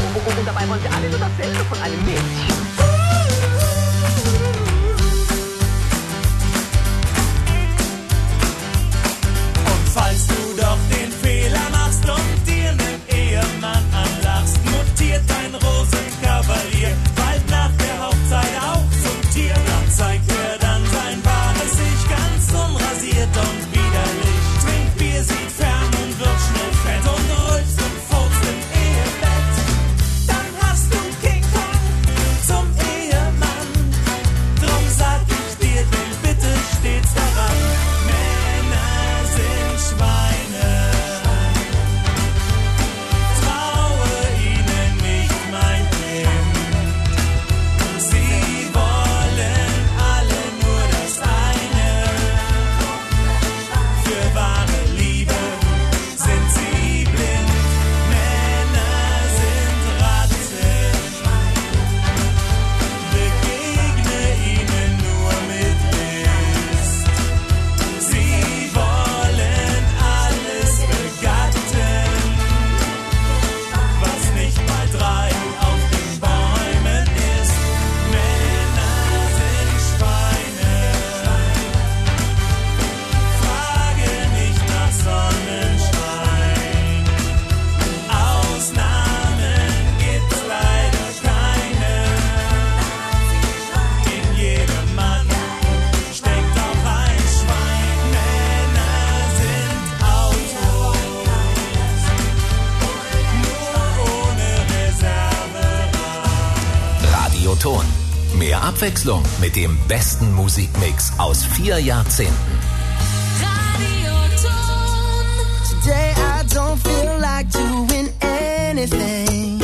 Und dabei wollen wir alle nur dasselbe von einem Mädchen. Und falls du doch den Fehler machst und dir nen Ehemann anlachst, mutiert dein Rosenkavalier bald nach der Hochzeit auch zum Tier. Dann zeigt er dann sein wahres Ich ganz unrasiert und widerlich. Trinkt Bier, sieht fern und wird schnell fett und rülpst und furzt im Ehebett. Dann hast du King Kong zum Ehemann. Drum sag ich dir, denk bitte stets daran: Männer sind Schweine. Traue ihnen nicht, mein Kind. Sie wollen alle nur das eine. Für wahre Liebe sind sie blind. Männer sind Ratten. Begegne ihnen nur mit List. Sie wollen alles begatten, was nicht bei 3 auf den Bäumen ist. Männer sind Schweine. Frage nicht nach Sonnenschein. Ausnahmen gibt's leider keine. In jedem Mann steckt auch ein Schwein. Männer sind Autos, nur ohne Reserverad. Radioton. Mehr Abwechslung mit dem besten Musikmix aus 4 Jahrzehnten. Today I don't feel like doing anything.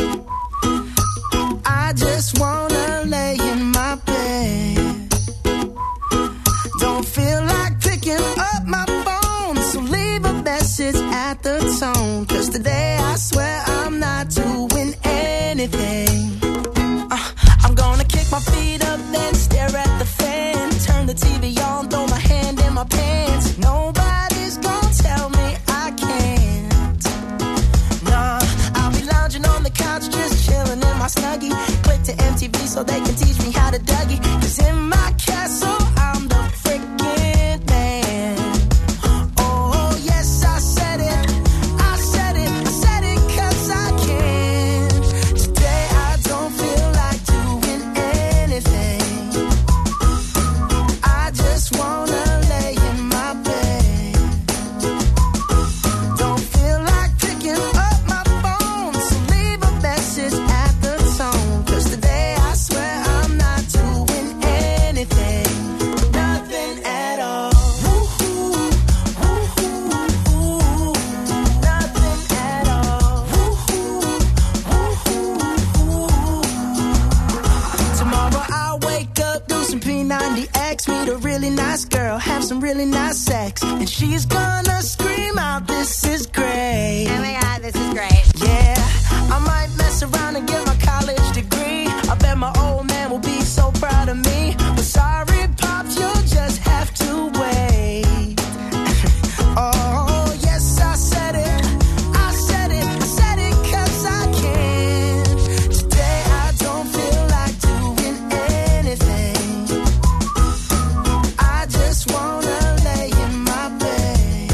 I just wanna lay in my bed. Don't feel like picking up my phone, so leave a message at the tone. 'Cause today I swear I'm not doing anything. I'm gonna kick my feet up, then stare at the fan. Turn the TV on, throw my hand in my pants. Nobody's gonna tell me I can't. Nah, I'll be lounging on the couch, just chilling in my Snuggie. Click to MTV so they can teach me how to Dougie. 'Cause in my castle, I'm the freaking man. Oh, yes, I said it. I said it. I said it 'cause I can. Today I don't feel like doing anything. I just wanna lay in my bed. Don't feel like picking up my phone, so leave a message at the tone. 'Cause today I swear I'm not doing anything. Nothing at all. Woo-hoo, woo-hoo, woo-hoo. Nothing at all. Woo-hoo, woo-hoo, woo-hoo. Tomorrow I'll wake up, do some P90X, meet a really nice girl, have some really nice sex, and she's gonna scream out, "This is great." Oh my God, this is great. Yeah, I might mess around and get my college degree. I bet my old man will be so proud of me. But sorry, Pops, you'll just have to wait. Oh, yes, I said it. I said it. I said it 'cause I can. Today I don't feel like doing anything. I just wanna lay in my bed.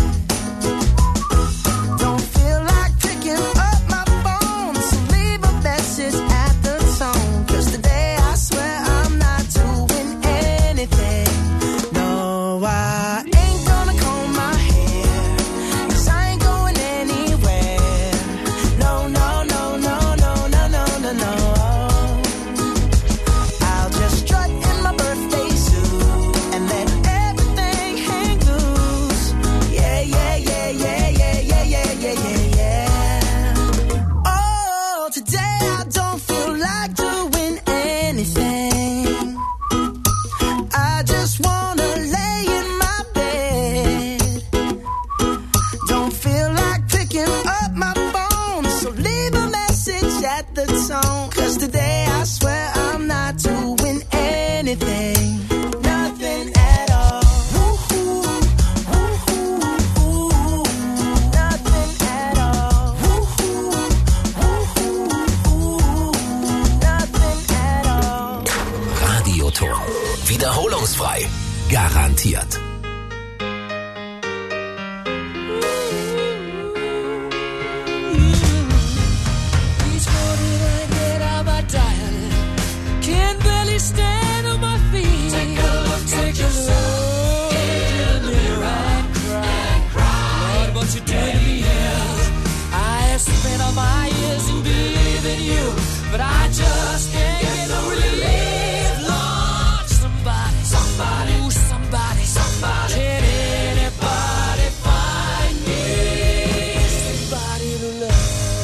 Don't feel like picking up my phone, so leave a message at the tone. 'Cause today I swear I'm not doing anything. No, I ain't gonna comb my hair, 'cause I ain't going anywhere. No, no, no, no, no, no, no, no, no. I'll just strut in my birthday suit and let everything hang loose. Yeah, yeah, yeah, yeah, yeah, yeah, yeah, yeah, yeah, yeah. Oh, today I don't feel like doing anything. I just wanna lay in my bed. Don't feel like picking up my phone, so leave a message at the tone. 'Cause today I swear I'm not doing anything. Nothing at all. Woo-hoo, woo-hoo, woo-hoo. Nothing at all. Woo-hoo, woo-hoo, woo-hoo. Klingelton. Wiederholungsfrei. Garantiert. Stand on my feet. Take a look at yourself in the mirror and cry. Lord, what you doing to me is I have spent all my years in believing you, but I just can't get no relief. Lord, somebody, ooh, somebody, can anybody find me somebody to love?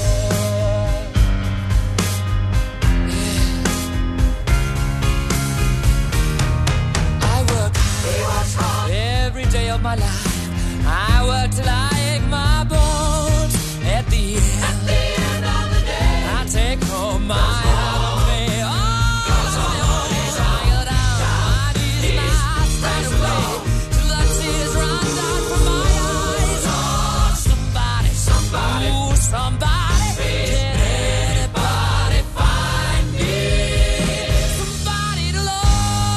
Day of my life, I work till I ache my bones. At the end of the day, I take home my heart of me. Oh, tired out, my knees now straight away till the tears run down from my eyes. Oh, somebody, ooh, somebody, can anybody find me somebody to love?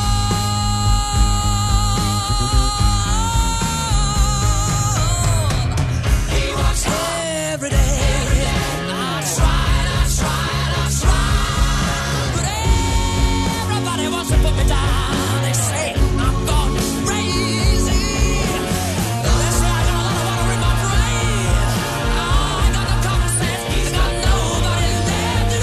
Every day, I tried, but everybody wants to put me down. They say I'm gone crazy. They say I got a lot of water in my brain. I got no common sense, I got nobody left to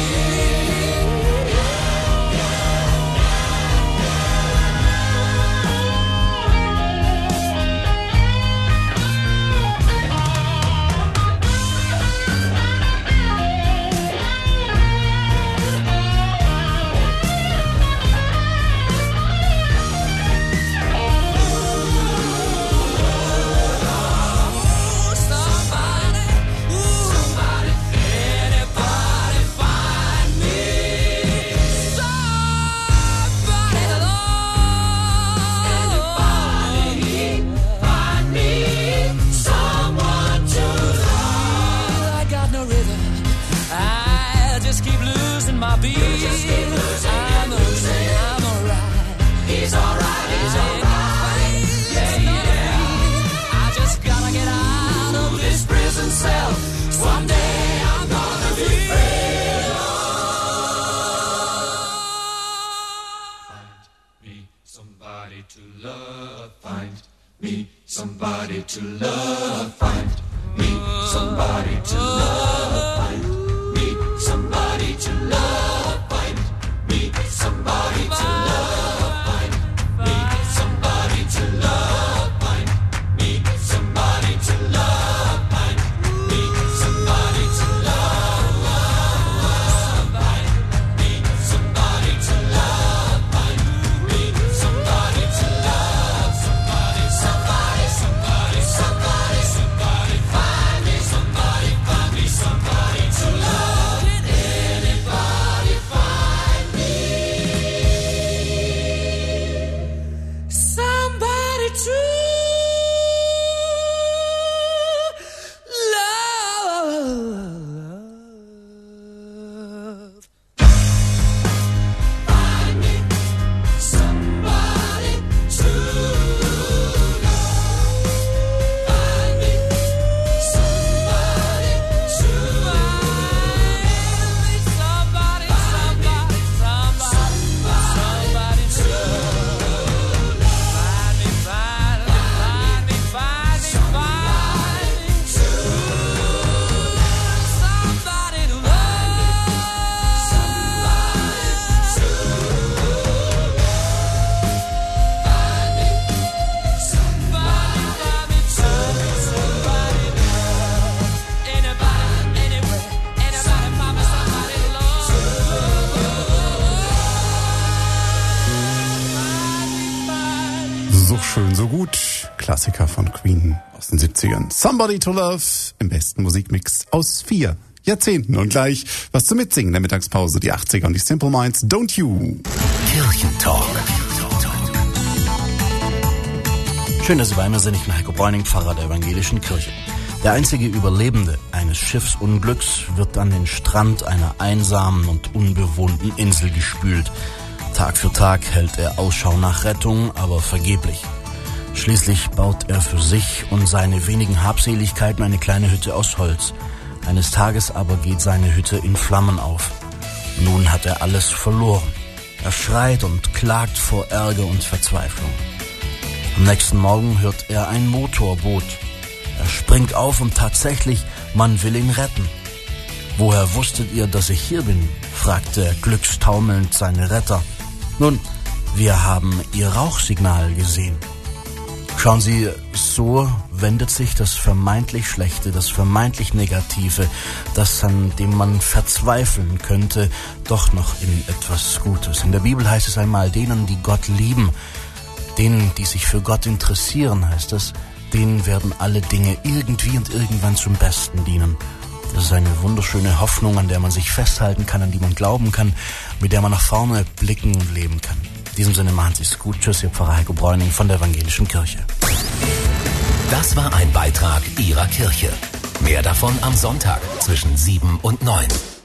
somebody to love, find me somebody to love, find me somebody to love, find me somebody to love, find me somebody to love, find me somebody to love, find me somebody to love, find me somebody to love, find me somebody to love, somebody, somebody, somebody, somebody, somebody, find me somebody, find me somebody to love. Can anybody find me somebody to love? Find me somebody to find me somebody to find me somebody, somebody, somebody to find me, find me, find me, find me, find me to somebody to love, somebody to find me somebody, find me somebody to love. Anybody, anywhere, anybody, find me somebody to love. So schön, so gut. Klassiker von Queen aus den 70ern. Somebody to Love im besten Musikmix aus 4 Jahrzehnten. Und gleich was zum Mitsingen in der Mittagspause. Die 80er und die Simple Minds. Don't You. Kirchentalk. Schön, dass Sie bei mir sind. Ich bin Heiko Bräuning, Pfarrer der Evangelischen Kirche. Der einzige Überlebende eines Schiffsunglücks wird an den Strand einer einsamen und unbewohnten Insel gespült. Tag für Tag hält er Ausschau nach Rettung, aber vergeblich. Schließlich baut er für sich und seine wenigen Habseligkeiten eine kleine Hütte aus Holz. Eines Tages aber geht seine Hütte in Flammen auf. Nun hat er alles verloren. Er schreit und klagt vor Ärger und Verzweiflung. Am nächsten Morgen hört er ein Motorboot. Er springt auf und tatsächlich, man will ihn retten. »Woher wusstet ihr, dass ich hier bin?« fragt er glückstaumelnd seine Retter. »Nun, wir haben Ihr Rauchsignal gesehen.« Schauen Sie, so wendet sich das vermeintlich Schlechte, das vermeintlich Negative, das, an dem man verzweifeln könnte, doch noch in etwas Gutes. In der Bibel heißt es einmal, denen, die Gott lieben, denen, die sich für Gott interessieren, heißt es, denen werden alle Dinge irgendwie und irgendwann zum Besten dienen. Das ist eine wunderschöne Hoffnung, an der man sich festhalten kann, an die man glauben kann, mit der man nach vorne blicken und leben kann. In diesem Sinne, machen Sie es gut. Tschüss, Ihr Pfarrer Heiko Bräuning von der Evangelischen Kirche. Das war ein Beitrag Ihrer Kirche. Mehr davon am Sonntag zwischen 7 und 9.